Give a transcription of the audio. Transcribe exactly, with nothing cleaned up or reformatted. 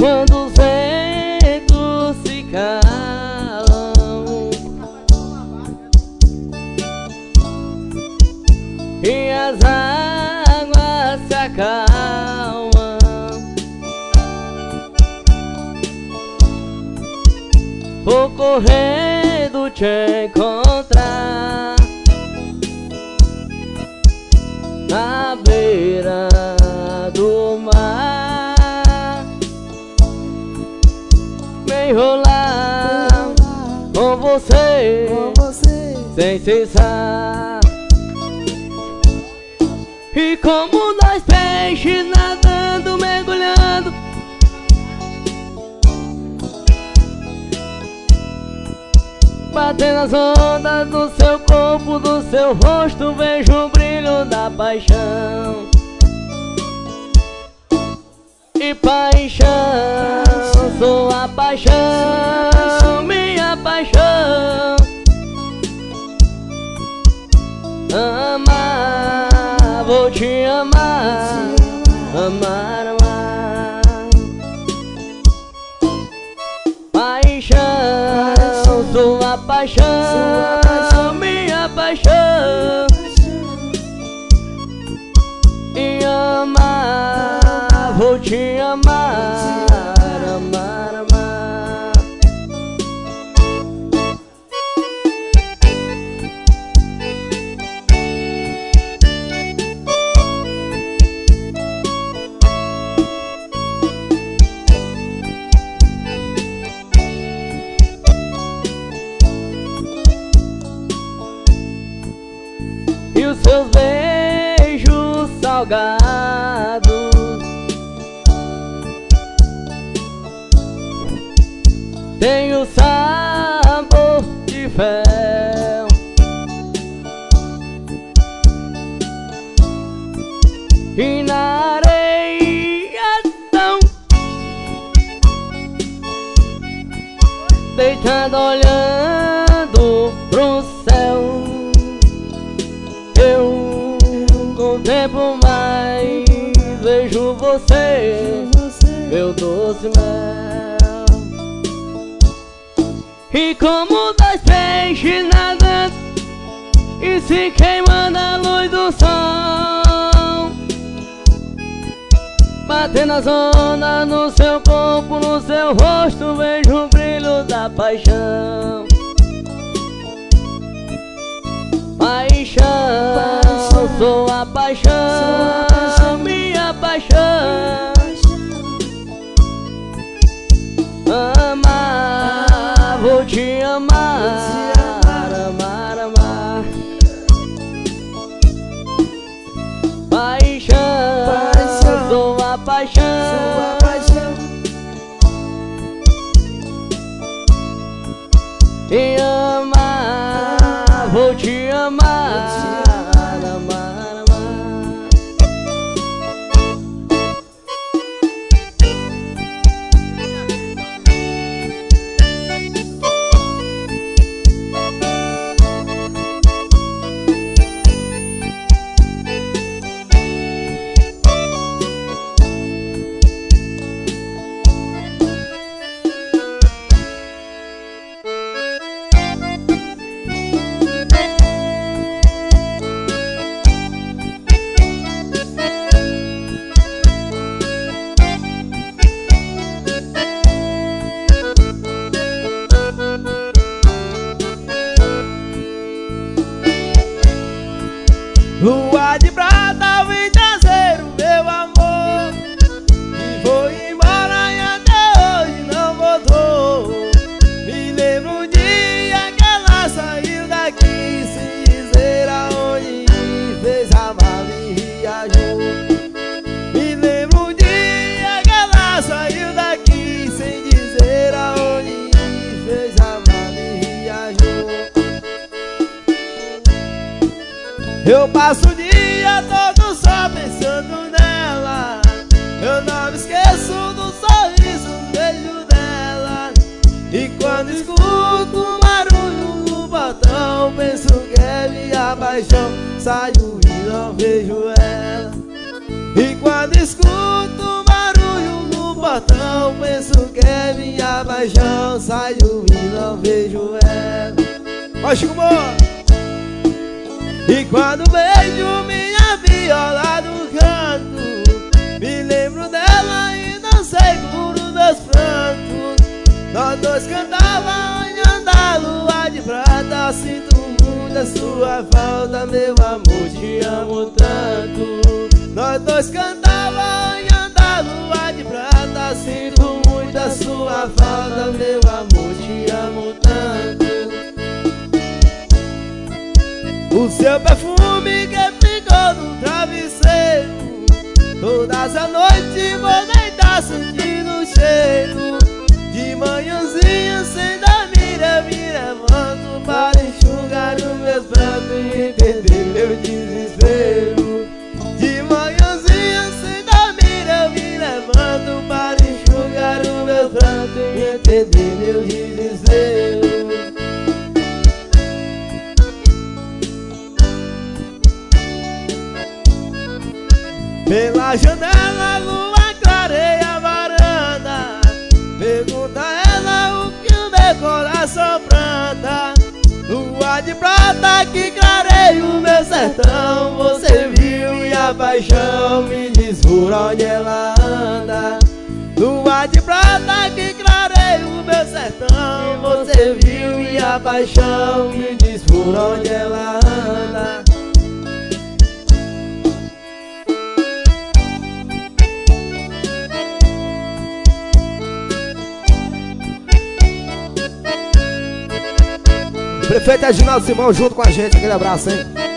quando os ventos se calam e as águas se acalmam, vou correndo te encontrar na beira do mar, me enrolar com você, com você sem cessar. E como nós peixes nadando, mergulhando, batendo as ondas do seu corpo, do seu rosto, vejo o brilho da paixão. E paixão, sua paixão, minha paixão. Amar, vou te amar, amar, amar. Paixão, sua paixão, minha paixão. E amar, vou te amar, amar, amar. E os seus beijos salgados tem o sabor de fel, e na areia tão deitada olhando pro céu, eu contemplo mais, vejo você, meu doce mel. E como dois peixes nadando e se queimando a luz do sol, batendo as ondas no seu corpo, no seu rosto, vejo o brilho da paixão. Paixão, sua paixão, minha paixão. Amar, vou te amar, amar, amar. Paixão, sua paixão, e amar, vou te amar, amar, amar. Lua de prata, vem trazer o meu amor, e foi embora e até hoje não voltou. Me lembro um dia que ela saiu daqui sem dizer aonde fez a mala e viajou. Me lembro um dia que ela saiu daqui sem dizer aonde fez a mala e viajou. Eu passo o dia todo só pensando nela, eu não me esqueço do sorriso, do beijo dela. E quando escuto um barulho no portão, penso que é minha paixão, saio e não vejo ela. E quando escuto um barulho no portão, penso que é minha paixão. Saio e não vejo ela. Vai, Chico Moura! E quando vejo minha viola no canto, me lembro dela e não seguro meus prantos. Nós dois cantava olhando a lua de prata. Sinto muito a sua falta, meu amor, te amo tanto. Nós dois cantava olhando a lua de prata. Sinto muito a sua falta, meu amor, te amo tanto. O seu perfume que ficou no travesseiro, todas as noites vou deitar sentindo o cheiro. De manhãzinha sem dormir eu me levanto para enxugar os meus prantos e entender meu desespero. De manhãzinha sem dormir eu me levanto para enxugar os meus prantos e entender meu desespero. Pela janela a lua clareia a varanda. Pergunta a ela o que o meu coração planta. Lua de prata que clareia o meu sertão. Você viu minha paixão, me diz por onde ela anda. Lua de prata que clareia o meu sertão. Você viu minha paixão, me diz por onde ela anda. Prefeito Reginaldo Simão junto com a gente, aquele abraço, hein?